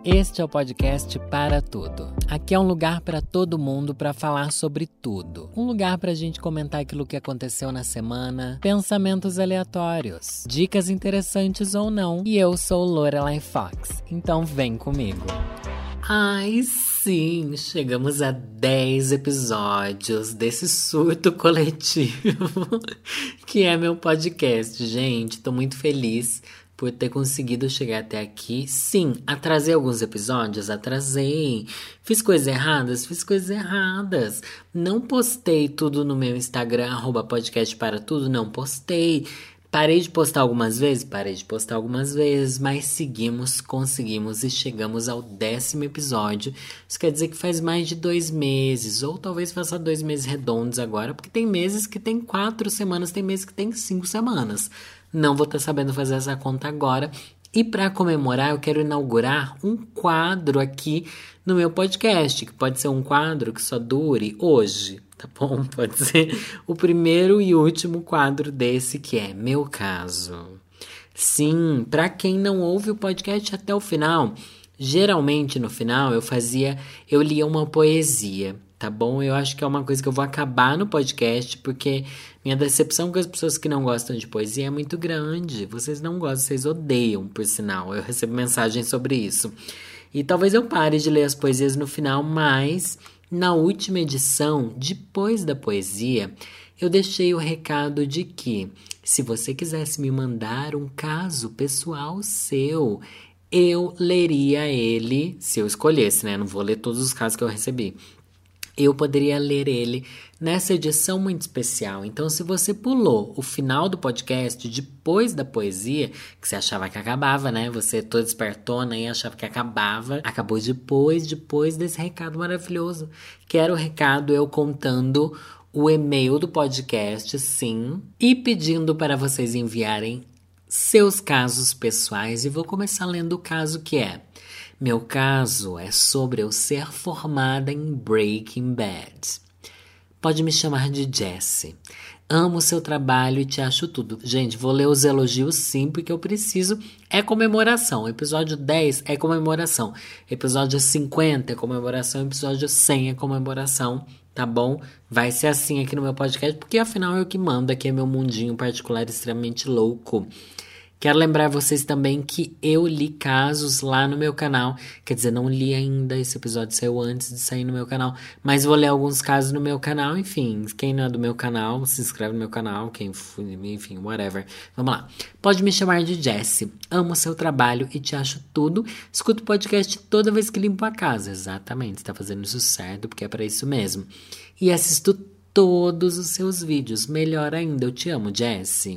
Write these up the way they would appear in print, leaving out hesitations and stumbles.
Este é o podcast Para Tudo. Aqui é um lugar para todo mundo para falar sobre tudo. Um lugar para a gente comentar aquilo que aconteceu na semana, pensamentos aleatórios, dicas interessantes ou não. E eu sou Lorelai Fox, então vem comigo. Ai, sim, chegamos a 10 episódios desse surto coletivo que é meu podcast, gente. Tô muito feliz por ter conseguido chegar até aqui. Sim, atrasei alguns episódios, atrasei. Fiz coisas erradas. Não postei tudo no meu Instagram, @podcastparatudo, não postei. Parei de postar algumas vezes, mas conseguimos e chegamos ao 10º episódio. Isso quer dizer que faz mais de 2 meses, ou talvez faça 2 meses redondos agora, porque tem meses que tem 4 semanas, tem meses que tem 5 semanas. Não vou estar sabendo fazer essa conta agora. E para comemorar, eu quero inaugurar um quadro aqui no meu podcast, que pode ser um quadro que só dure hoje, tá bom? Pode ser o primeiro e último quadro desse, que é Meu Caso. Sim, para quem não ouve o podcast até o final, geralmente no final eu lia uma poesia, tá bom? Eu acho que é uma coisa que eu vou acabar no podcast, porque minha decepção com as pessoas que não gostam de poesia é muito grande. Vocês não gostam, vocês odeiam, por sinal. Eu recebo mensagens sobre isso. E talvez eu pare de ler as poesias no final, mas na última edição, depois da poesia, eu deixei o recado de que, se você quisesse me mandar um caso pessoal seu, eu leria ele, se eu escolhesse, né? Não vou ler todos os casos que eu recebi. Eu poderia ler ele nessa edição muito especial. Então, se você pulou o final do podcast depois da poesia, que você achava que acabava, né? Você toda espertona e achava que acabava. Acabou depois desse recado maravilhoso. Que era o recado eu contando o e-mail do podcast, sim. E pedindo para vocês enviarem seus casos pessoais. E vou começar lendo o caso que é: meu caso é sobre eu ser formada em Breaking Bad. Pode me chamar de Jessie. Amo seu trabalho e te acho tudo. Gente, vou ler os elogios sim, porque eu preciso. É comemoração. Episódio 10 é comemoração. Episódio 50 é comemoração. Episódio 100 é comemoração. Tá bom? Vai ser assim aqui no meu podcast, porque afinal eu que mando. Aqui é meu mundinho particular extremamente louco. Quero lembrar vocês também que eu li casos lá no meu canal. Quer dizer, não li ainda, esse episódio saiu antes de sair no meu canal. Mas vou ler alguns casos no meu canal. Enfim, quem não é do meu canal, se inscreve no meu canal. Enfim, whatever. Vamos lá. Pode me chamar de Jessie. Amo seu trabalho e te acho tudo. Escuto o podcast toda vez que limpo a casa. Exatamente, você tá fazendo isso certo, porque é pra isso mesmo. E assisto todos os seus vídeos. Melhor ainda, eu te amo, Jessie.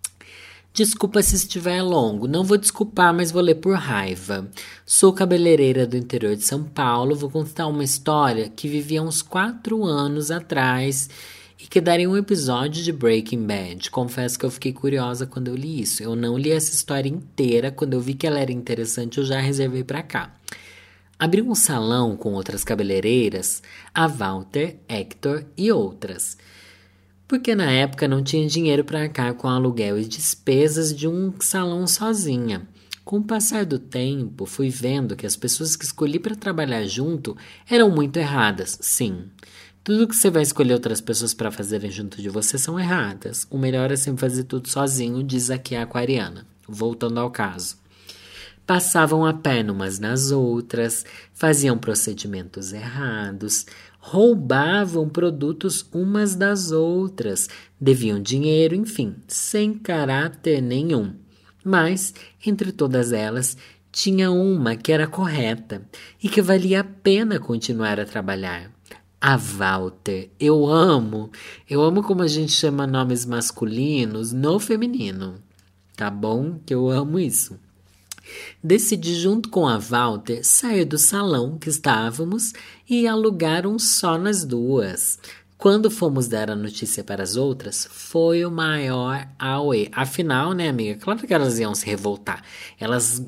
Desculpa se estiver longo. Não vou desculpar, mas vou ler por raiva. Sou cabeleireira do interior de São Paulo. Vou contar uma história que vivi há uns 4 anos atrás e que daria um episódio de Breaking Bad. Confesso que eu fiquei curiosa quando eu li isso. Eu não li essa história inteira. Quando eu vi que ela era interessante, eu já reservei pra cá. Abri um salão com outras cabeleireiras, a Walter, Hector e outras. Porque na época não tinha dinheiro para arcar com aluguel e despesas de um salão sozinha. Com o passar do tempo, fui vendo que as pessoas que escolhi para trabalhar junto eram muito erradas, sim. Tudo que você vai escolher outras pessoas para fazerem junto de você são erradas. O melhor é sempre fazer tudo sozinho, diz aqui a aquariana. Voltando ao caso. Passavam a perna umas nas outras, faziam procedimentos errados, roubavam produtos umas das outras, deviam dinheiro, enfim, sem caráter nenhum. Mas, entre todas elas, tinha uma que era correta e que valia a pena continuar a trabalhar. A Walter. Eu amo como a gente chama nomes masculinos no feminino. Tá bom? Que eu amo isso. Decidi, junto com a Walter, sair do salão que estávamos e alugar um só nas duas. Quando fomos dar a notícia para as outras, foi o maior auê. Afinal, né, amiga? Claro que elas iam se revoltar. Elas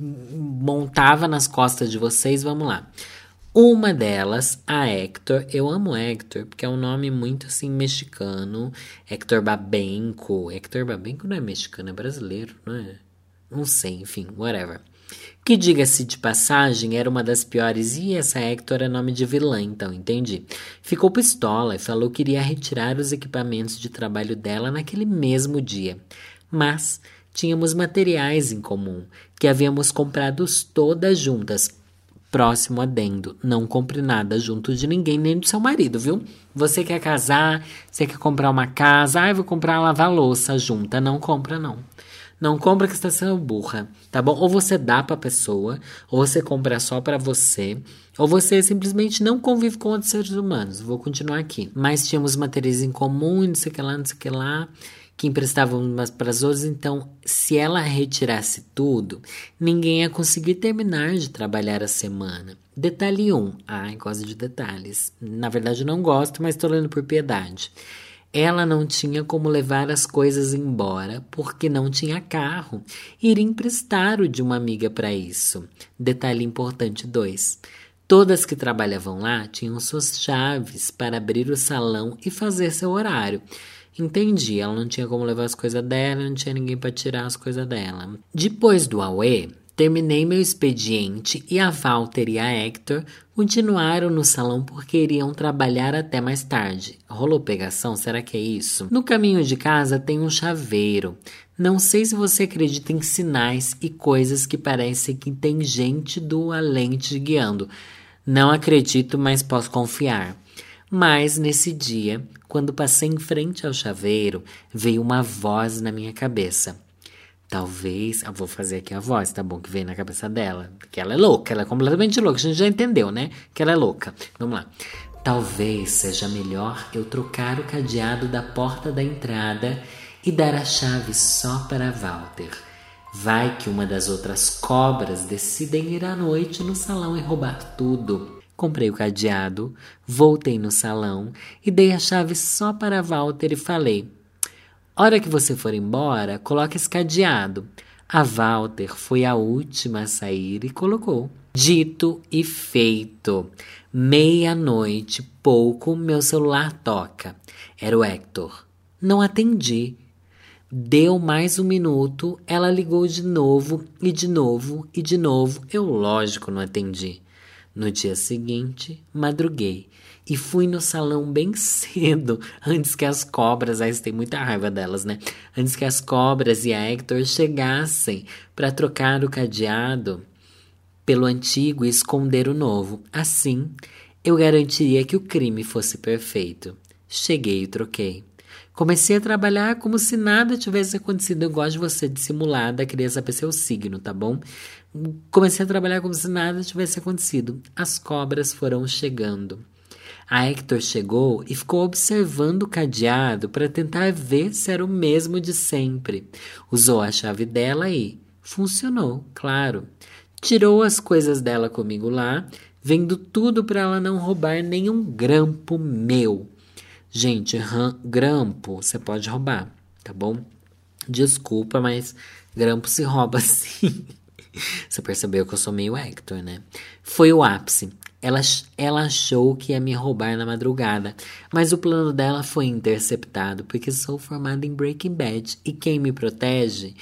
montavam nas costas de vocês, vamos lá. Uma delas, a Hector, eu amo Hector, porque é um nome muito, assim, mexicano. Hector Babenco. Hector Babenco não é mexicano, é brasileiro, não é? Não sei, enfim, whatever. Que, diga-se de passagem, era uma das piores. E essa Hector é nome de vilã, então, entendi. Ficou pistola e falou que iria retirar os equipamentos de trabalho dela naquele mesmo dia. Mas tínhamos materiais em comum, que havíamos comprado todas juntas. Próximo adendo, não compre nada junto de ninguém, nem do seu marido, viu? Você quer casar, você quer comprar uma casa, vou comprar uma lava-louça junta. Não compra, não. Não compra que você está sendo burra, tá bom? Ou você dá pra pessoa, ou você compra só pra você, ou você simplesmente não convive com outros seres humanos. Vou continuar aqui. Mas tínhamos materiais em comum, não sei o que lá, não sei o que lá, que emprestavam umas para as outras. Então, se ela retirasse tudo, ninguém ia conseguir terminar de trabalhar a semana. Detalhe 1. Ai, gosto de detalhes. Na verdade, não gosto, mas estou lendo por piedade. Ela não tinha como levar as coisas embora porque não tinha carro. Iria emprestar o de uma amiga para isso. Detalhe importante 2. Todas que trabalhavam lá tinham suas chaves para abrir o salão e fazer seu horário. Entendi, ela não tinha como levar as coisas dela, não tinha ninguém para tirar as coisas dela. Depois do auê, terminei meu expediente e a Walter e a Hector continuaram no salão porque iriam trabalhar até mais tarde. Rolou pegação? Será que é isso? No caminho de casa tem um chaveiro. Não sei se você acredita em sinais e coisas que parecem que tem gente do além te guiando. Não acredito, mas posso confiar. Mas nesse dia, quando passei em frente ao chaveiro, veio uma voz na minha cabeça. Talvez, eu vou fazer aqui a voz, tá bom? Que veio na cabeça dela. Que ela é louca, ela é completamente louca. A gente já entendeu, né? Que ela é louca. Vamos lá. Talvez seja melhor eu trocar o cadeado da porta da entrada e dar a chave só para Walter. Vai que uma das outras cobras decidem ir à noite no salão e roubar tudo. Comprei o cadeado, voltei no salão e dei a chave só para Walter e falei: hora que você for embora, coloque esse cadeado. A Walter foi a última a sair e colocou. Dito e feito. Meia-noite, pouco, meu celular toca. Era o Hector. Não atendi. Deu mais um minuto, ela ligou de novo, e de novo, e de novo. Eu, lógico, não atendi. No dia seguinte, madruguei e fui no salão bem cedo, antes que as cobras, aí você tem muita raiva delas, né? Antes que as cobras e a Hector chegassem para trocar o cadeado pelo antigo e esconder o novo. Assim, eu garantiria que o crime fosse perfeito. Cheguei e troquei. Comecei a trabalhar como se nada tivesse acontecido. Eu gosto de você dissimulada, queria saber seu signo, tá bom? Comecei a trabalhar como se nada tivesse acontecido. As cobras foram chegando. A Hector chegou e ficou observando o cadeado para tentar ver se era o mesmo de sempre. Usou a chave dela e funcionou, claro. Tirou as coisas dela comigo lá, vendo tudo para ela não roubar nenhum grampo meu. Gente, grampo você pode roubar, tá bom? Desculpa, mas grampo se rouba sim. Você percebeu que eu sou meio Hector, né? Foi o ápice. Ela achou que ia me roubar na madrugada, mas o plano dela foi interceptado, porque sou formada em Breaking Bad e quem me protege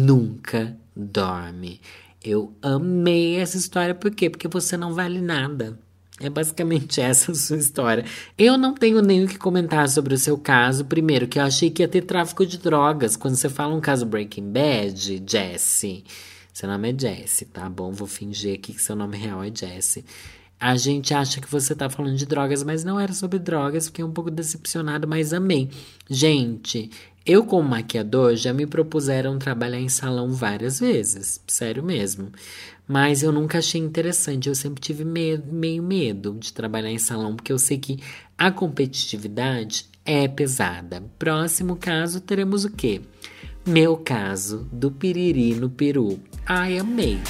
nunca dorme. Eu amei essa história, por quê? Porque você não vale nada. É basicamente essa a sua história. Eu não tenho nem o que comentar sobre o seu caso. Primeiro, que eu achei que ia ter tráfico de drogas. Quando você fala um caso Breaking Bad, Jesse. Seu nome é Jesse, tá bom? Vou fingir aqui que seu nome real é Jesse. A gente acha que você tá falando de drogas, mas não era sobre drogas. Fiquei um pouco decepcionado, mas amei. Gente, eu como maquiador já me propuseram trabalhar em salão várias vezes. Sério mesmo. Mas eu nunca achei interessante. Eu sempre tive meio medo de trabalhar em salão, porque eu sei que a competitividade é pesada. Próximo caso, teremos o quê? Meu caso do piriri no peru. Ai, amei.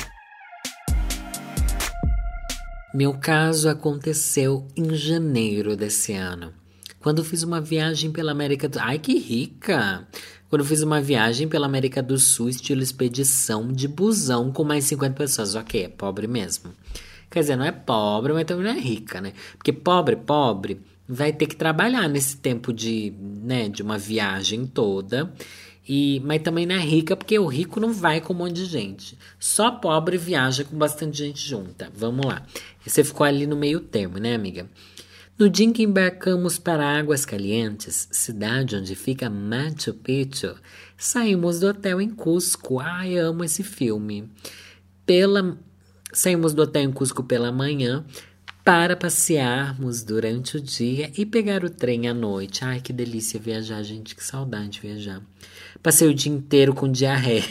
Meu caso aconteceu em janeiro desse ano, quando fiz uma viagem pela América do... Ai, que rica! Quando fiz uma viagem pela América do Sul, estilo expedição, de busão com mais 50 pessoas. Ok, é pobre mesmo. Quer dizer, não é pobre, mas também não é rica, né? Porque pobre, vai ter que trabalhar nesse tempo de uma viagem toda. Mas também não é rica, porque o rico não vai com um monte de gente. Só pobre viaja com bastante gente junta. Vamos lá. E você ficou ali no meio termo, né, amiga? No dia em que embarcamos para Águas Calientes, cidade onde fica Machu Picchu, saímos do hotel em Cusco. Ai, amo esse filme. Saímos do hotel em Cusco pela manhã para passearmos durante o dia e pegar o trem à noite. Ai, que delícia viajar, gente, que saudade de viajar. Passei o dia inteiro com diarreia.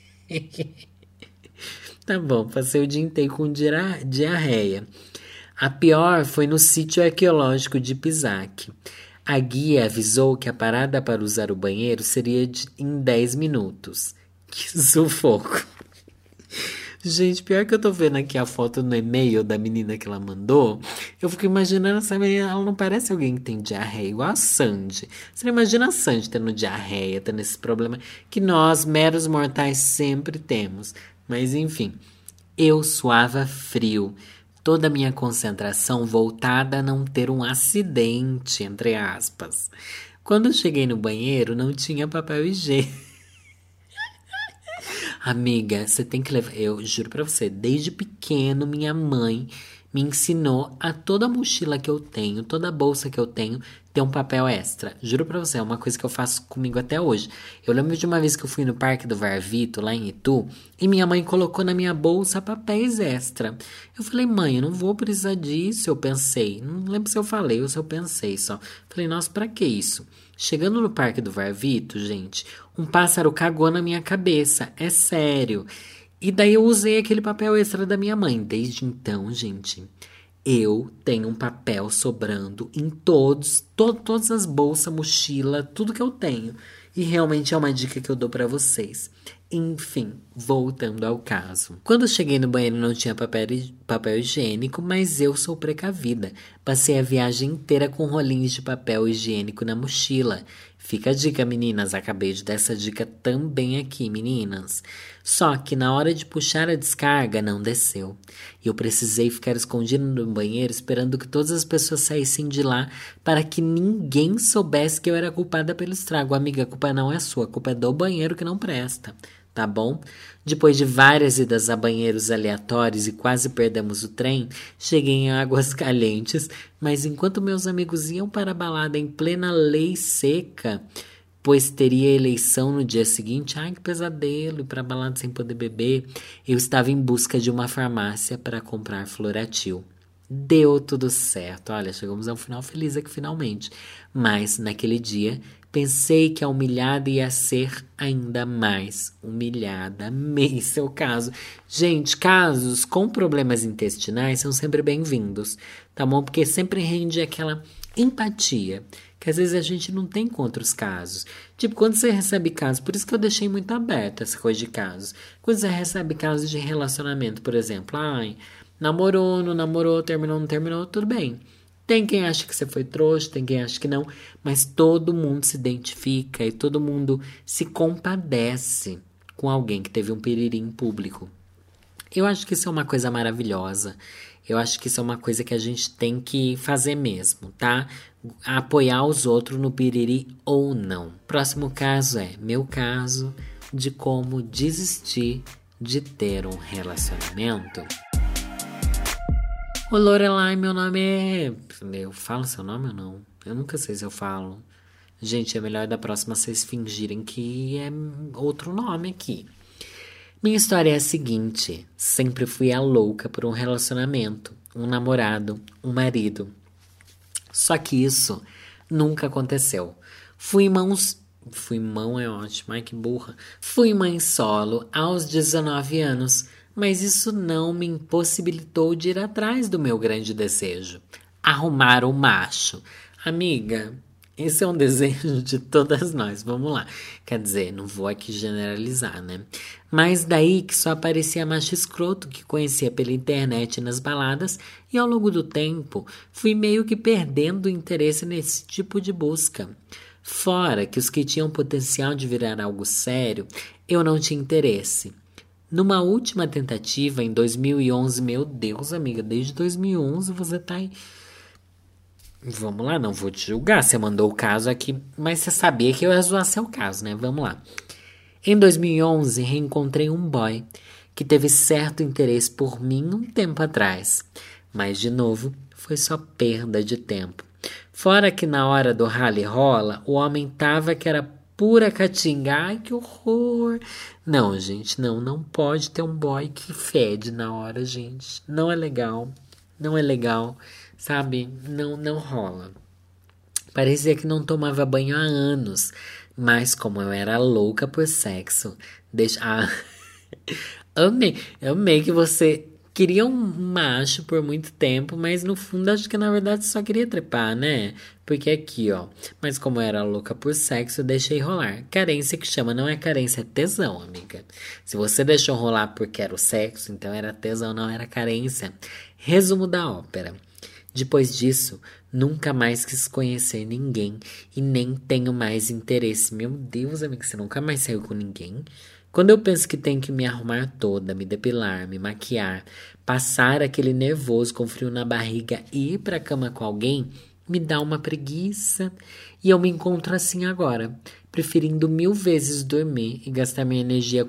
Tá bom, passei o dia inteiro com diarreia. A pior foi no sítio arqueológico de Pisac. A guia avisou que a parada para usar o banheiro seria em 10 minutos. Que sufoco. Gente, pior que eu tô vendo aqui a foto no e-mail da menina que ela mandou, eu fico imaginando essa menina, ela não parece alguém que tem diarreia, igual a Sandy. Você não imagina a Sandy tendo diarreia, tendo esse problema que nós, meros mortais, sempre temos. Mas enfim, eu suava frio, toda a minha concentração voltada a não ter um acidente, entre aspas. Quando eu cheguei no banheiro, não tinha papel higiênico. Amiga, você tem que levar. Eu juro pra você, desde pequeno, minha mãe me ensinou a toda mochila que eu tenho, toda bolsa que eu tenho, ter um papel extra. Juro pra você, é uma coisa que eu faço comigo até hoje. Eu lembro de uma vez que eu fui no Parque do Varvito, lá em Itu, e minha mãe colocou na minha bolsa papéis extra. Eu falei, mãe, eu não vou precisar disso, eu pensei. Não lembro se eu falei ou se eu pensei só. Falei, nossa, pra que isso? Chegando no Parque do Varvito, gente, um pássaro cagou na minha cabeça. É sério. E daí eu usei aquele papel extra da minha mãe. Desde então, gente, eu tenho um papel sobrando em todas as bolsas, mochila, tudo que eu tenho. E realmente é uma dica que eu dou pra vocês. Enfim, voltando ao caso. Quando eu cheguei no banheiro não tinha papel higiênico, mas eu sou precavida. Passei a viagem inteira com rolinhos de papel higiênico na mochila. Fica a dica, meninas. Acabei de dar essa dica também aqui, meninas. Só que na hora de puxar a descarga, não desceu. E eu precisei ficar escondido no banheiro esperando que todas as pessoas saíssem de lá para que ninguém soubesse que eu era culpada pelo estrago. Amiga, a culpa não é sua, a culpa é do banheiro que não presta. Tá bom? Depois de várias idas a banheiros aleatórios e quase perdemos o trem, cheguei em Águas Calientes, mas enquanto meus amigos iam para a balada em plena lei seca, pois teria eleição no dia seguinte, ai que pesadelo, ir para a balada sem poder beber, eu estava em busca de uma farmácia para comprar Floratil. Deu tudo certo, olha, chegamos a um final feliz aqui finalmente, mas naquele dia pensei que a humilhada ia ser ainda mais humilhada. Amei seu caso. Gente, casos com problemas intestinais são sempre bem-vindos, tá bom? Porque sempre rende aquela empatia, que às vezes a gente não tem com outros casos. Tipo, quando você recebe casos, por isso que eu deixei muito aberto essa coisa de casos. Quando você recebe casos de relacionamento, por exemplo, ai, namorou, não namorou, terminou, não terminou, tudo bem. Tem quem acha que você foi trouxa, tem quem acha que não, mas todo mundo se identifica e todo mundo se compadece com alguém que teve um piriri em público. Eu acho que isso é uma coisa maravilhosa. Eu acho que isso é uma coisa que a gente tem que fazer mesmo, tá? Apoiar os outros no piriri ou não. Próximo caso é meu caso de como desistir de ter um relacionamento. Ô Lorelai, meu nome é... Eu falo seu nome ou não? Eu nunca sei se eu falo. Gente, é melhor da próxima vocês fingirem que é outro nome aqui. Minha história é a seguinte. Sempre fui a louca por um relacionamento, um namorado, um marido. Só que isso nunca aconteceu. Fui mão é ótimo, ai que burra. Fui mãe solo aos 19 anos. Mas isso não me impossibilitou de ir atrás do meu grande desejo. Arrumar um macho. Amiga, esse é um desejo de todas nós. Vamos lá. Quer dizer, não vou aqui generalizar, né? Mas daí que só aparecia macho escroto que conhecia pela internet e nas baladas. E ao longo do tempo, fui meio que perdendo o interesse nesse tipo de busca. Fora que os que tinham potencial de virar algo sério, eu não tinha interesse. Numa última tentativa, em 2011, meu Deus, amiga, desde 2011 você tá aí. Vamos lá, não vou te julgar, você mandou o caso aqui, mas você sabia que eu ia zoar seu caso, né? Vamos lá. Em 2011, reencontrei um boy que teve certo interesse por mim um tempo atrás. Mas, de novo, foi só perda de tempo. Fora que na hora do rally rola, o homem tava que era pura caatinga. Ai, que horror! Não, gente, não pode ter um boy que fede na hora, gente. Não é legal, não é legal, sabe? Não rola. Parecia que não tomava banho há anos, mas como eu era louca por sexo, amei que você queria um macho por muito tempo, mas no fundo acho que na verdade só queria trepar, né? Porque aqui, ó, mas como eu era louca por sexo, deixei rolar. Carência que chama, não é carência, é tesão, amiga. Se você deixou rolar porque era o sexo, então era tesão, não era carência. Resumo da ópera. Depois disso, nunca mais quis conhecer ninguém e nem tenho mais interesse. Meu Deus, amiga, você nunca mais saiu com ninguém? Quando eu penso que tenho que me arrumar toda, me depilar, me maquiar, passar aquele nervoso com frio na barriga e ir pra cama com alguém, me dá uma preguiça. E eu me encontro assim agora, preferindo 1000 vezes dormir e gastar minha energia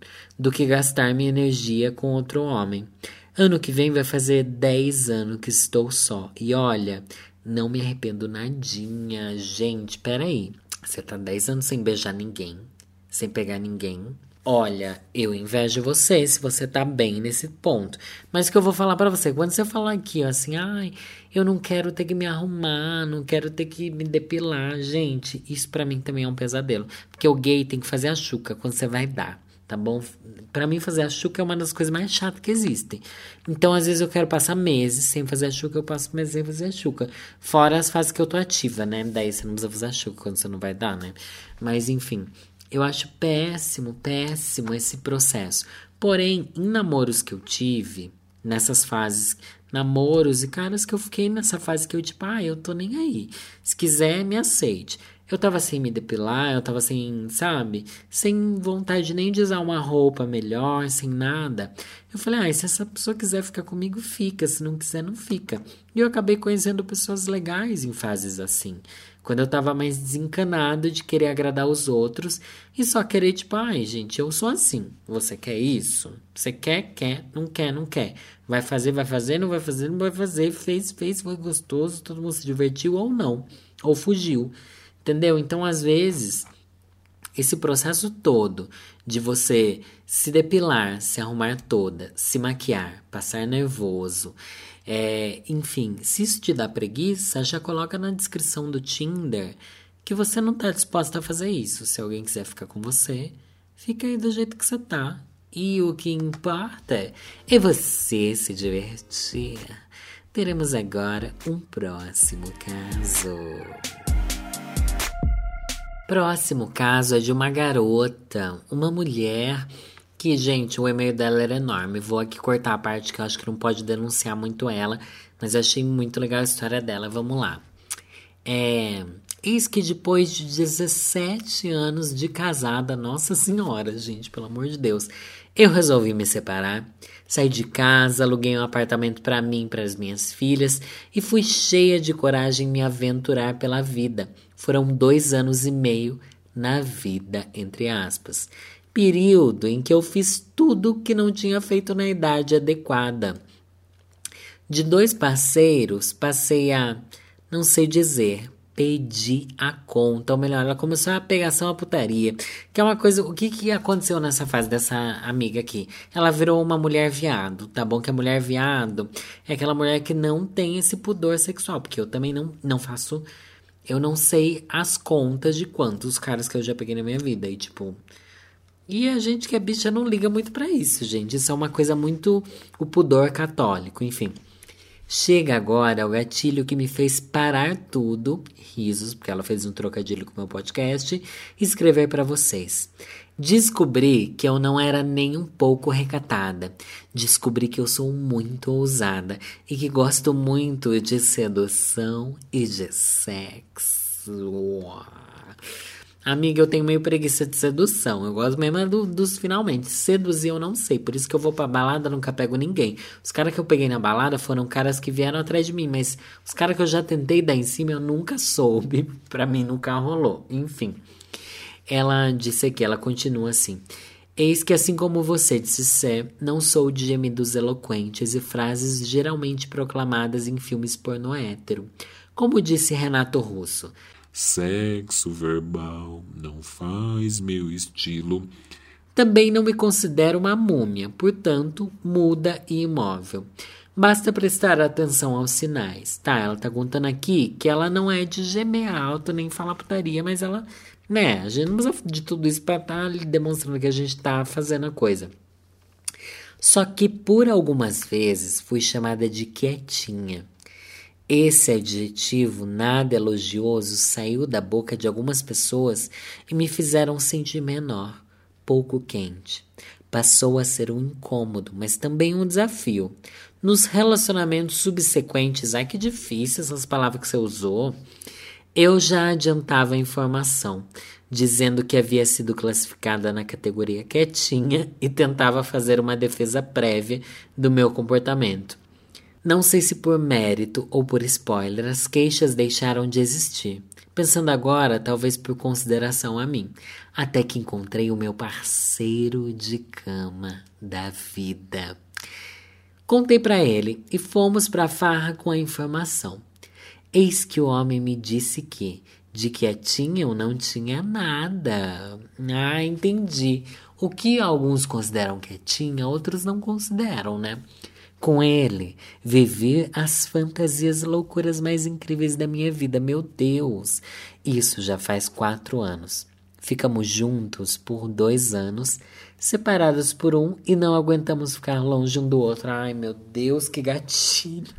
do que gastar minha energia com outro homem. Ano que vem vai fazer 10 anos que estou só. E olha, não me arrependo nadinha. Gente, peraí. Você tá 10 anos sem beijar ninguém, sem pegar ninguém. Olha, eu invejo você se você tá bem nesse ponto. Mas o que eu vou falar pra você, quando você falar aqui, ó, assim, ai, eu não quero ter que me arrumar, não quero ter que me depilar. Gente, isso pra mim também é um pesadelo. Porque o gay tem que fazer a chuca quando você vai dar. Tá bom? Pra mim, fazer a chuca é uma das coisas mais chatas que existem. Então, às vezes, eu quero passar meses sem fazer a chuca, eu passo meses sem fazer a chuca. Fora as fases que eu tô ativa, né? Daí você não precisa fazer a chuca quando você não vai dar, né? Mas, enfim, eu acho péssimo esse processo. Porém, em namoros que eu tive, nessas fases, namoros e caras que eu fiquei nessa fase que eu, tipo, eu tô nem aí. Se quiser, me aceite. Eu tava sem me depilar, eu tava sem, sabe? Sem vontade nem de usar uma roupa melhor, sem nada. Eu falei, se essa pessoa quiser ficar comigo, fica. Se não quiser, não fica. E eu acabei conhecendo pessoas legais em fases assim. Quando eu tava mais desencanado de querer agradar os outros e só querer, tipo, gente, eu sou assim. Você quer isso? Você quer, não quer, não quer. Vai fazer, não vai fazer, não vai fazer. Fez, foi gostoso, todo mundo se divertiu ou não. Ou fugiu. Entendeu? Então, às vezes, esse processo todo de você se depilar, se arrumar toda, se maquiar, passar nervoso, enfim, se isso te dá preguiça, já coloca na descrição do Tinder que você não tá disposta a fazer isso. Se alguém quiser ficar com você, fica aí do jeito que você tá. E o que importa é você se divertir. Teremos agora um próximo caso. Próximo caso é de uma garota, uma mulher que, gente, o e-mail dela era enorme. Vou aqui cortar a parte que eu acho que não pode denunciar muito ela, mas achei muito legal a história dela. Vamos lá. Eis que depois de 17 anos de casada, nossa senhora, gente, pelo amor de Deus, eu resolvi me separar. Saí de casa, aluguei um apartamento para mim e para as minhas filhas e fui cheia de coragem me aventurar pela vida. Foram 2 anos e meio na vida, entre aspas. Período em que eu fiz tudo que não tinha feito na idade adequada. De 2 parceiros, passei a, não sei dizer, pedir a conta. Ou melhor, ela começou a pegação a putaria. Que é uma coisa, o que aconteceu nessa fase dessa amiga aqui? Ela virou uma mulher viado, tá bom? Que a mulher viado é aquela mulher que não tem esse pudor sexual. Porque eu também não faço... Eu não sei as contas de quantos caras que eu já peguei na minha vida. E, tipo... E a gente que é bicha não liga muito pra isso, gente. Isso é uma coisa muito... O pudor católico, enfim. Chega agora o gatilho que me fez parar tudo, risos, porque ela fez um trocadilho com o meu podcast, e escrever pra vocês. Descobri que eu não era nem um pouco recatada. Descobri que eu sou muito ousada e que gosto muito de sedução e de sexo. Amiga, eu tenho meio preguiça de sedução. Eu gosto mesmo dos finalmente. Seduzir eu não sei. Por isso que eu vou pra balada, nunca pego ninguém. Os caras que eu peguei na balada foram caras que vieram atrás de mim. Mas os caras que eu já tentei dar em cima, eu nunca soube. Pra mim, nunca rolou. Enfim. Ela disse aqui, ela continua assim. Eis que assim como você disse ser, não sou de gemidos eloquentes e frases geralmente proclamadas em filmes pornô hétero. Como disse Renato Russo. Sexo verbal não faz meu estilo. Também não me considero uma múmia, portanto, muda e imóvel. Basta prestar atenção aos sinais. Tá, ela tá contando aqui que ela não é de gemer alto nem falar putaria, mas ela, né, a gente não precisa de tudo isso pra estar demonstrando que a gente tá fazendo a coisa. Só que por algumas vezes fui chamada de quietinha. Esse adjetivo nada elogioso saiu da boca de algumas pessoas e me fizeram sentir menor, pouco quente. Passou a ser um incômodo, mas também um desafio. Nos relacionamentos subsequentes, ai que difícil essas palavras que você usou, eu já adiantava a informação, dizendo que havia sido classificada na categoria quietinha e tentava fazer uma defesa prévia do meu comportamento. Não sei se por mérito ou por spoiler, as queixas deixaram de existir. Pensando agora, talvez por consideração a mim. Até que encontrei o meu parceiro de cama da vida. Contei pra ele e fomos pra farra com a informação. Eis que o homem me disse que, de quietinha eu não tinha nada. Ah, entendi. O que alguns consideram quietinha, outros não consideram, né? Com ele, vivi as fantasias e loucuras mais incríveis da minha vida. Meu Deus! Isso já faz 4 anos. Ficamos juntos por 2 anos, separados por 1 e não aguentamos ficar longe um do outro. Ai, meu Deus, que gatilho!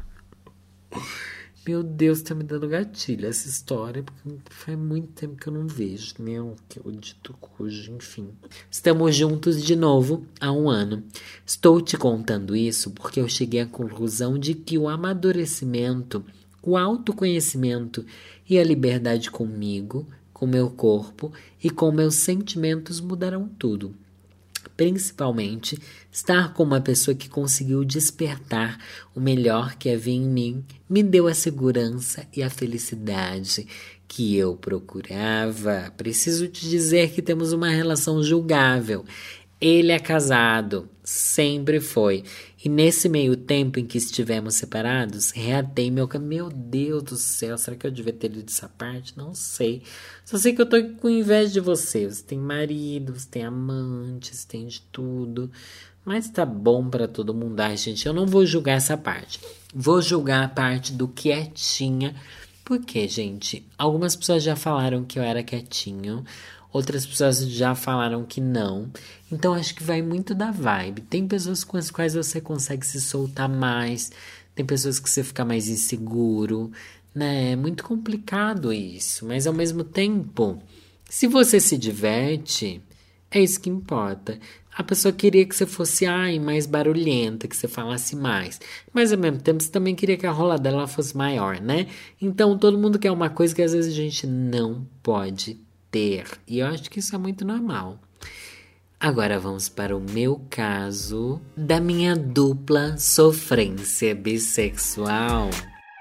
Meu Deus, tá me dando gatilho essa história, porque faz muito tempo que eu não vejo, né? Que eu dito cujo, enfim. Estamos juntos de novo há 1 ano. Estou te contando isso porque eu cheguei à conclusão de que o amadurecimento, o autoconhecimento e a liberdade comigo, com meu corpo e com meus sentimentos mudarão tudo. Principalmente, estar com uma pessoa que conseguiu despertar o melhor que havia em mim me deu a segurança e a felicidade que eu procurava. Preciso te dizer que temos uma relação julgável. Ele é casado, sempre foi. E nesse meio tempo em que estivemos separados, reatei meu caminho. Meu Deus do céu, será que eu devia ter lido essa parte? Não sei. Só sei que eu tô com inveja de você. Você tem marido, você tem amantes, tem de tudo. Mas tá bom pra todo mundo. Ai, gente, eu não vou julgar essa parte. Vou julgar a parte do quietinha. Porque, gente, algumas pessoas já falaram que eu era quietinho. Outras pessoas já falaram que não. Então, acho que vai muito da vibe. Tem pessoas com as quais você consegue se soltar mais. Tem pessoas que você fica mais inseguro, né? É muito complicado isso. Mas, ao mesmo tempo, se você se diverte, é isso que importa. A pessoa queria que você fosse mais barulhenta, que você falasse mais. Mas, ao mesmo tempo, você também queria que a rola dela fosse maior, né? Então, todo mundo quer uma coisa que, às vezes, a gente não pode ter. E eu acho que isso é muito normal. Agora vamos para o meu caso da minha dupla sofrência bissexual.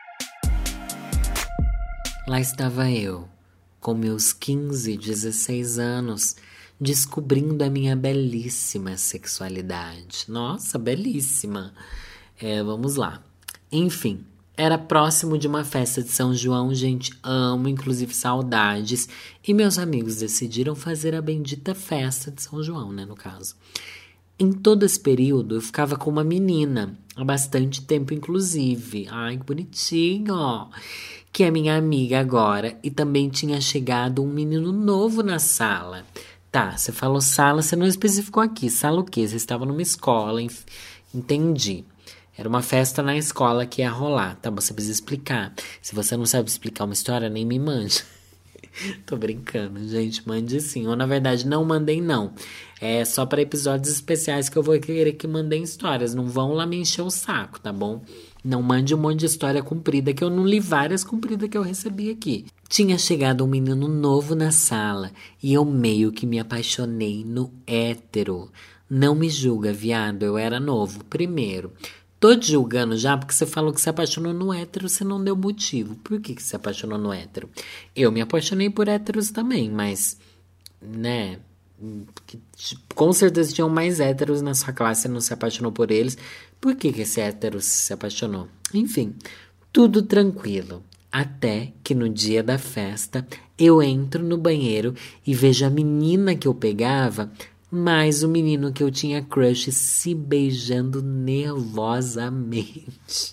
Lá estava eu, com meus 15, 16 anos, descobrindo a minha belíssima sexualidade. Nossa, belíssima. Vamos lá. Enfim. Era próximo de uma festa de São João, gente, amo, inclusive saudades. E meus amigos decidiram fazer a bendita festa de São João, né, no caso. Em todo esse período, eu ficava com uma menina, há bastante tempo, inclusive. Ai, que bonitinho! Que é minha amiga agora. E também tinha chegado um menino novo na sala. Tá, você falou sala, você não especificou aqui. Sala o quê? Você estava numa escola, entendi. Era uma festa na escola que ia rolar, tá? Você precisa explicar. Se você não sabe explicar uma história, nem me mande. Tô brincando, gente. Mande sim. Ou, na verdade, não mandem, não. É só para episódios especiais que eu vou querer que mandem histórias. Não vão lá me encher o saco, tá bom? Não mande um monte de história comprida, que eu não li várias compridas que eu recebi aqui. Tinha chegado um menino novo na sala e eu meio que me apaixonei no hétero. Não me julga, viado. Eu era novo. Primeiro... Tô te julgando já porque você falou que se apaixonou no hétero, você não deu motivo. Por que você se apaixonou no hétero? Eu me apaixonei por héteros também, mas né? Que, com certeza tinham mais héteros na sua classe e não se apaixonou por eles. Por que esse hétero se apaixonou? Enfim, tudo tranquilo. Até que no dia da festa, eu entro no banheiro e vejo a menina que eu pegava, mais o menino que eu tinha crush se beijando nervosamente.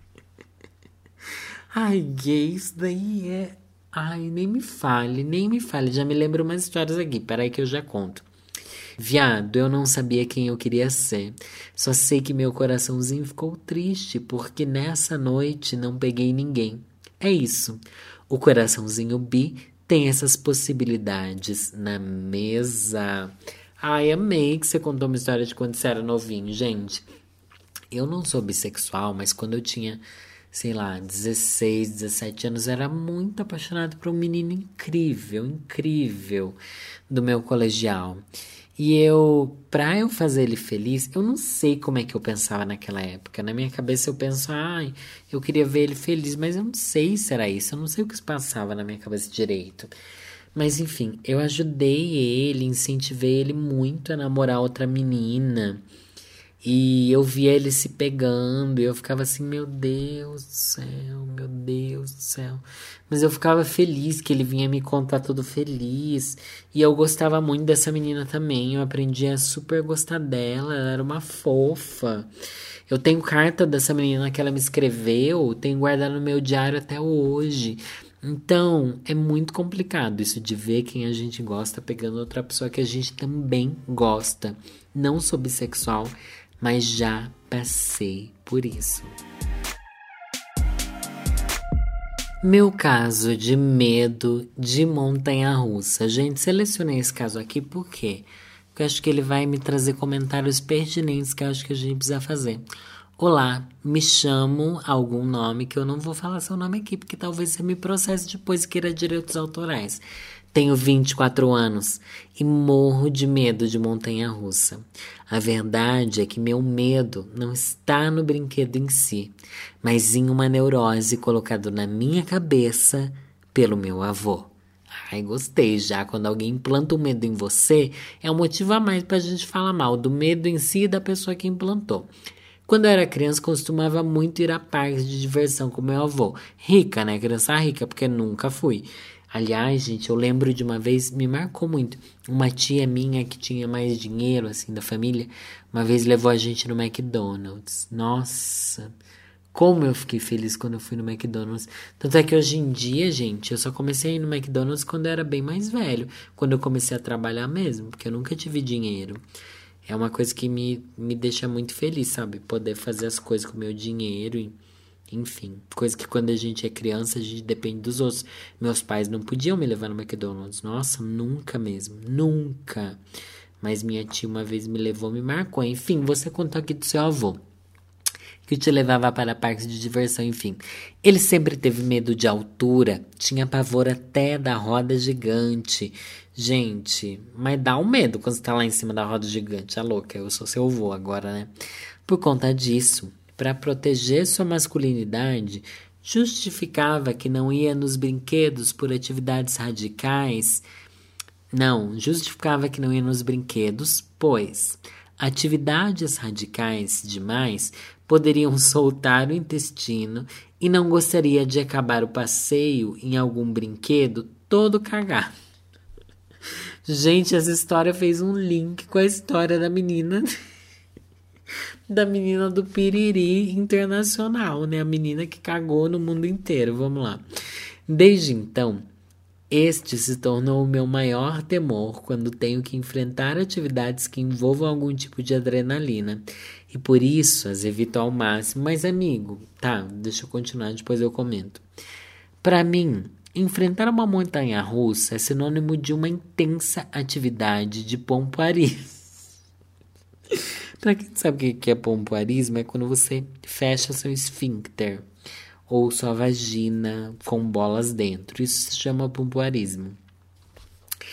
Ai, gay, isso daí é... Ai, nem me fale, nem me fale. Já me lembro umas histórias aqui, peraí que eu já conto. Viado, eu não sabia quem eu queria ser. Só sei que meu coraçãozinho ficou triste, porque nessa noite não peguei ninguém. É isso. O coraçãozinho bi tem essas possibilidades na mesa. Ai, amei que você contou uma história de quando você era novinho, gente. Eu não sou bissexual, mas quando eu tinha, sei lá, 16, 17 anos, eu era muito apaixonado por um menino incrível, incrível do meu colegial. E pra eu fazer ele feliz, eu não sei como é que eu pensava naquela época. Na minha cabeça eu penso, ai, eu queria ver ele feliz, mas eu não sei se era isso, eu não sei o que se passava na minha cabeça direito. Mas enfim, eu ajudei ele, incentivei ele muito a namorar outra menina. E eu via ele se pegando e eu ficava assim, meu Deus do céu, meu Deus do céu. Mas eu ficava feliz que ele vinha me contar tudo feliz. E eu gostava muito dessa menina também, eu aprendi a super gostar dela, ela era uma fofa. Eu tenho carta dessa menina que ela me escreveu, tenho guardado no meu diário até hoje. Então, é muito complicado isso de ver quem a gente gosta pegando outra pessoa que a gente também gosta. Não sou bissexual, mas já passei por isso. Meu caso de medo de montanha-russa. Gente, selecionei esse caso aqui por quê? Porque eu acho que ele vai me trazer comentários pertinentes que eu acho que a gente precisa fazer. Olá, me chamo algum nome que eu não vou falar seu nome aqui, porque talvez você me processe depois e queira direitos autorais. Tenho 24 anos e morro de medo de montanha-russa. A verdade é que meu medo não está no brinquedo em si, mas em uma neurose colocada na minha cabeça pelo meu avô. Ai, gostei já. Quando alguém implanta um medo em você, é um motivo a mais pra gente falar mal do medo em si e da pessoa que implantou. Quando eu era criança, costumava muito ir a parques de diversão com meu avô. Rica, né? Criança rica, porque nunca fui. Aliás, gente, eu lembro de uma vez, me marcou muito. Uma tia minha que tinha mais dinheiro, assim, da família, uma vez levou a gente no McDonald's. Nossa, como eu fiquei feliz quando eu fui no McDonald's. Tanto é que hoje em dia, gente, eu só comecei a ir no McDonald's quando eu era bem mais velho. Quando eu comecei a trabalhar mesmo, porque eu nunca tive dinheiro. É uma coisa que me deixa muito feliz, sabe? Poder fazer as coisas com o meu dinheiro e, enfim. Coisa que quando a gente é criança, a gente depende dos outros. Meus pais não podiam me levar no McDonald's. Nossa, nunca mesmo. Nunca. Mas minha tia uma vez me levou, me marcou. Enfim, você contou aqui do seu avô, que te levava para parques de diversão, enfim. Ele sempre teve medo de altura, tinha pavor até da roda gigante. Gente, mas dá um medo quando você tá lá em cima da roda gigante, é louca, eu sou seu avô agora, né? Por conta disso, para proteger sua masculinidade, justificava que não ia nos brinquedos por atividades radicais. Não, justificava que não ia nos brinquedos, pois atividades radicais demais poderiam soltar o intestino e não gostaria de acabar o passeio em algum brinquedo todo cagado. Gente, essa história fez um link com a história da menina do Piriri Internacional, né? A menina que cagou no mundo inteiro. Vamos lá. Desde então, este se tornou o meu maior temor quando tenho que enfrentar atividades que envolvam algum tipo de adrenalina. E por isso as evito ao máximo. Mas, amigo, tá, deixa eu continuar, depois eu comento. Para mim, enfrentar uma montanha-russa é sinônimo de uma intensa atividade de pompoarismo. Para quem não sabe o que é pompoarismo, é quando você fecha seu esfíncter ou sua vagina com bolas dentro. Isso se chama pompoarismo.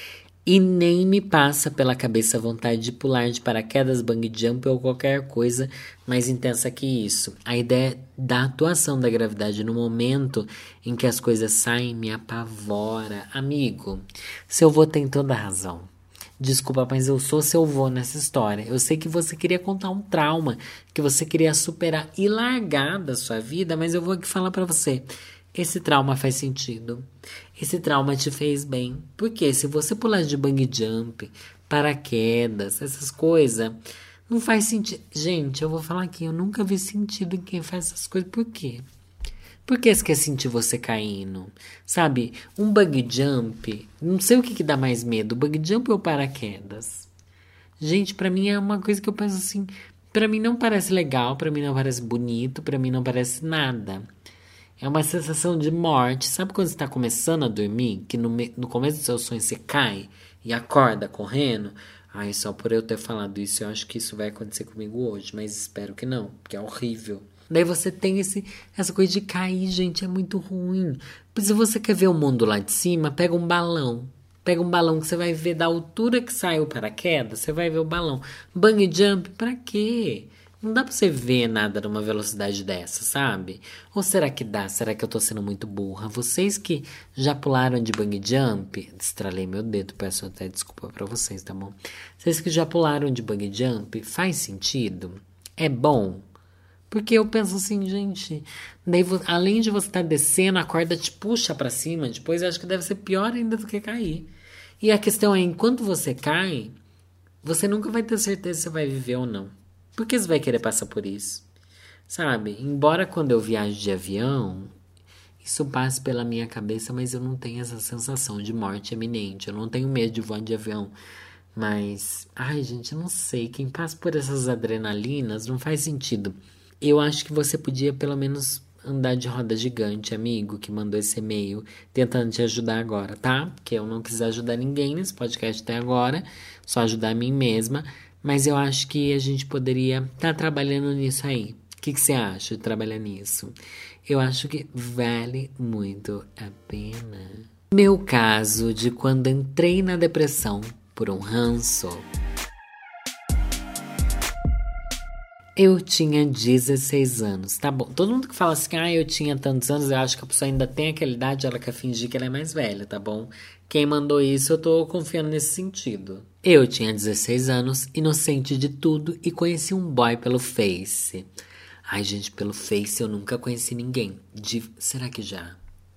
E nem me passa pela cabeça a vontade de pular de paraquedas, bungee jump ou qualquer coisa mais intensa que isso. A ideia da atuação da gravidade no momento em que as coisas saem me apavora. Amigo, seu avô tem toda a razão. Desculpa, mas eu sou seu avô nessa história. Eu sei que você queria contar um trauma, que você queria superar e largar da sua vida, mas eu vou aqui falar pra você. Esse trauma faz sentido. Esse trauma te fez bem. Porque se você pular de bungee jump, paraquedas, essas coisas, não faz sentido. Gente, eu vou falar aqui, eu nunca vi sentido em quem faz essas coisas. Por quê? Por que você quer sentir você caindo? Sabe, um bungee jump, não sei o que dá mais medo, bungee jump ou paraquedas? Gente, pra mim é uma coisa que eu penso assim, pra mim não parece legal, pra mim não parece bonito, pra mim não parece nada. É uma sensação de morte. Sabe quando você está começando a dormir? Que no começo do seu sonho você cai e acorda correndo? Ai, só por eu ter falado isso, eu acho que isso vai acontecer comigo hoje. Mas espero que não, porque é horrível. Daí você tem essa coisa de cair, gente, é muito ruim. Se você quer ver o mundo lá de cima, pega um balão. Pega um balão que você vai ver da altura que sai o paraquedas, você vai ver o balão. Bungee jump, pra quê? Não dá pra você ver nada numa velocidade dessa, sabe? Ou será que dá? Será que eu tô sendo muito burra? Vocês que já pularam de bungee jump, estralei meu dedo, peço até desculpa pra vocês, tá bom? Vocês que já pularam de bungee jump, faz sentido? É bom? Porque eu penso assim, gente, daí além de você estar descendo, a corda te puxa pra cima, depois eu acho que deve ser pior ainda do que cair. E a questão é, enquanto você cai, você nunca vai ter certeza se você vai viver ou não. Por que você vai querer passar por isso? Sabe? Embora quando eu viajo de avião, isso passe pela minha cabeça, mas eu não tenho essa sensação de morte iminente. Eu não tenho medo de voar de avião. Mas, ai, gente, eu não sei. Quem passa por essas adrenalinas não faz sentido. Eu acho que você podia pelo menos andar de roda gigante, amigo, que mandou esse e-mail tentando te ajudar agora, tá? Porque eu não quis ajudar ninguém nesse podcast até agora, só ajudar a mim mesma. Mas eu acho que a gente poderia estar trabalhando nisso aí. O que você acha de trabalhar nisso? Eu acho que vale muito a pena. Meu caso de quando entrei na depressão por um ranço. Eu tinha 16 anos, tá bom? Todo mundo que fala assim, eu tinha tantos anos, eu acho que a pessoa ainda tem aquela idade, ela quer fingir que ela é mais velha, tá bom? Quem mandou isso, eu tô confiando nesse sentido. Eu tinha 16 anos, inocente de tudo, e conheci um boy pelo Face. Ai, gente, pelo Face eu nunca conheci ninguém. Será que já?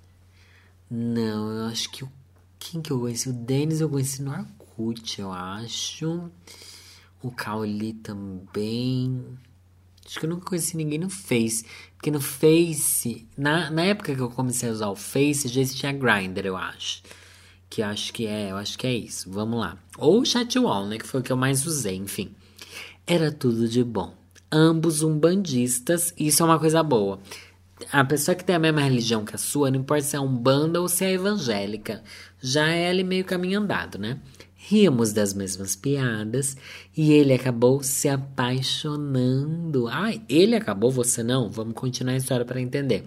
Não, eu acho que quem que eu conheci? O Denis eu conheci no Orkut, eu acho. O Cauli também. Acho que eu nunca conheci ninguém no Face. Porque no Face, na época que eu comecei a usar o Face, já existia Grindr, eu acho. Eu acho que é isso. Vamos lá. Ou o Chatwall, né? Que foi o que eu mais usei, enfim. Era tudo de bom. Ambos umbandistas, isso é uma coisa boa. A pessoa que tem a mesma religião que a sua, não importa se é umbanda ou se é evangélica, já é ali meio caminho andado, né? Ríamos das mesmas piadas e ele acabou se apaixonando. Ai, ele acabou, você não? Vamos continuar a história para entender.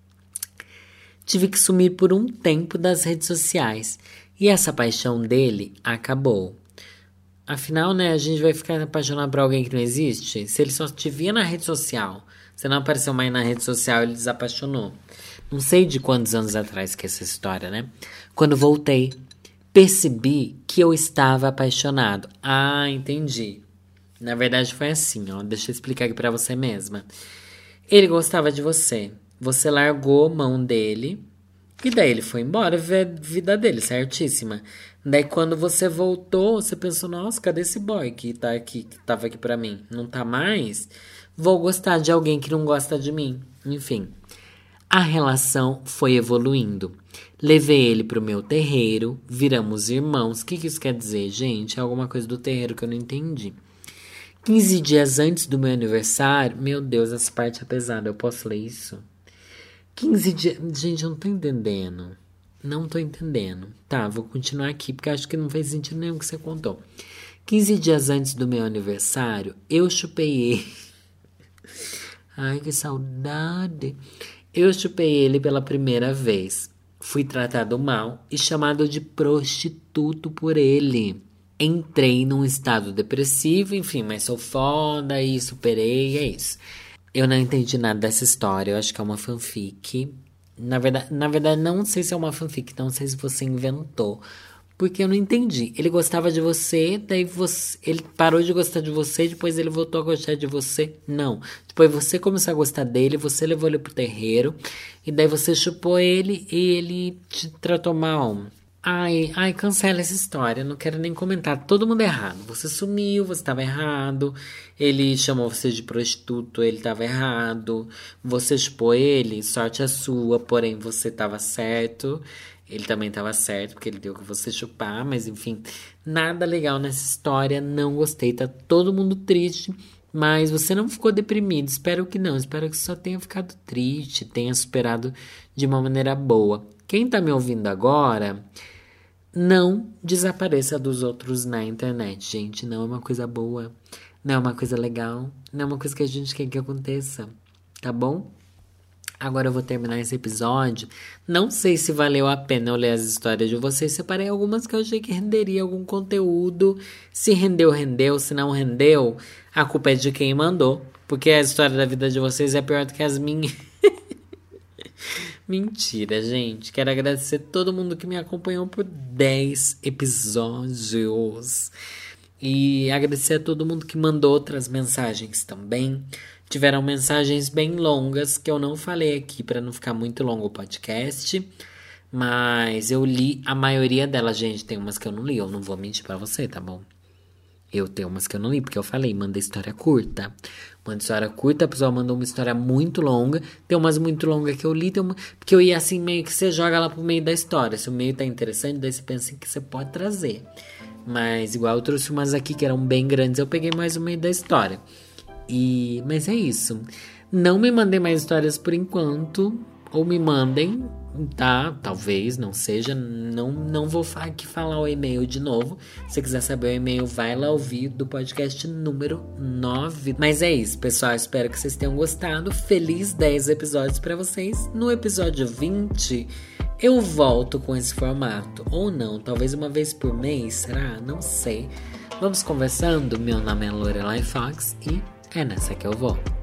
Tive que sumir por um tempo das redes sociais e essa paixão dele acabou. Afinal, né, a gente vai ficar apaixonado por alguém que não existe? Se ele só te via na rede social, você não apareceu mais na rede social, ele desapaixonou. Não sei de quantos anos atrás que é essa história, né? Quando voltei, percebi que eu estava apaixonado. Ah, entendi. Na verdade foi assim, ó. Deixa eu explicar aqui pra você mesma. Ele gostava de você. Você largou mão dele. E daí ele foi embora ver a vida dele, certíssima. Daí quando você voltou, você pensou, nossa, cadê esse boy que tá aqui, que tava aqui pra mim? Não tá mais? Vou gostar de alguém que não gosta de mim. Enfim. A relação foi evoluindo. Levei ele pro meu terreiro, viramos irmãos. O que isso quer dizer, gente? É alguma coisa do terreiro que eu não entendi. 15 dias antes do meu aniversário... Meu Deus, essa parte é pesada, eu posso ler isso? 15 dias... Gente, eu não tô entendendo. Não tô entendendo. Tá, vou continuar aqui, porque acho que não fez sentido nenhum que você contou. 15 dias antes do meu aniversário, eu chupei ele. Ai, que saudade. Eu chupei ele pela primeira vez. Fui tratado mal e chamado de prostituto por ele. Entrei num estado depressivo, enfim, mas sou foda e superei, é isso. Eu não entendi nada dessa história, eu acho que é uma fanfic. Na verdade, não sei se é uma fanfic, não sei se você inventou. Porque eu não entendi. Ele gostava de você, ele parou de gostar de você, depois ele voltou a gostar de você. Não. Depois você começou a gostar dele, você levou ele pro terreiro, e daí você chupou ele e ele te tratou mal. Ai, cancela essa história, não quero nem comentar. Todo mundo errado. Você sumiu, você estava errado. Ele chamou você de prostituto, ele estava errado. Você chupou ele, sorte a sua, porém você estava certo. Ele também estava certo, porque ele deu que você chupar, mas enfim, nada legal nessa história, não gostei, tá todo mundo triste, mas você não ficou deprimido, espero que não, espero que só tenha ficado triste, tenha superado de uma maneira boa. Quem tá me ouvindo agora, não desapareça dos outros na internet, gente, não é uma coisa boa, não é uma coisa legal, não é uma coisa que a gente quer que aconteça, tá bom? Agora eu vou terminar esse episódio. Não sei se valeu a pena eu ler as histórias de vocês. Separei algumas que eu achei que renderia algum conteúdo. Se rendeu, rendeu. Se não rendeu, a culpa é de quem mandou. Porque a história da vida de vocês é pior do que as minhas. Mentira, gente. Quero agradecer todo mundo que me acompanhou por 10 episódios. E agradecer a todo mundo que mandou outras mensagens também. Tiveram mensagens bem longas que eu não falei aqui para não ficar muito longo o podcast. Mas eu li a maioria delas, gente. Tem umas que eu não li, eu não vou mentir pra você, tá bom? Eu tenho umas que eu não li, porque eu falei, manda história curta. Manda história curta, a pessoa mandou uma história muito longa. Tem umas muito longas que eu li, porque eu ia assim, meio que você joga lá pro meio da história. Se o meio tá interessante, daí você pensa que você pode trazer. Mas igual eu trouxe umas aqui que eram bem grandes, eu peguei mais o meio da história. Mas é isso. Não me mandem mais histórias por enquanto. Ou me mandem, tá? Talvez, não seja. Não vou aqui falar o e-mail de novo. Se você quiser saber o e-mail, vai lá ouvir do podcast número 9. Mas é isso, pessoal. Espero que vocês tenham gostado. Feliz 10 episódios pra vocês. No episódio 20, eu volto com esse formato. Ou não, talvez uma vez por mês, será? Não sei. Vamos conversando. Meu nome é Lorelai Fox e é nessa que eu vou.